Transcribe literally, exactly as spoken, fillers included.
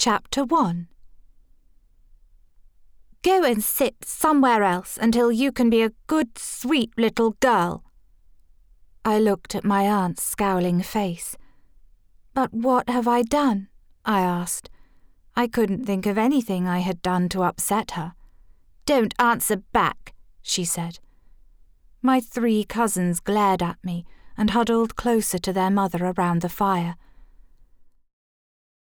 Chapter one. Go and sit somewhere else until you can be a good, sweet little girl. I looked at my aunt's scowling face. But what have I done? I asked. I couldn't think of anything I had done to upset her. Don't answer back, she said. My three cousins glared at me and huddled closer to their mother around the fire.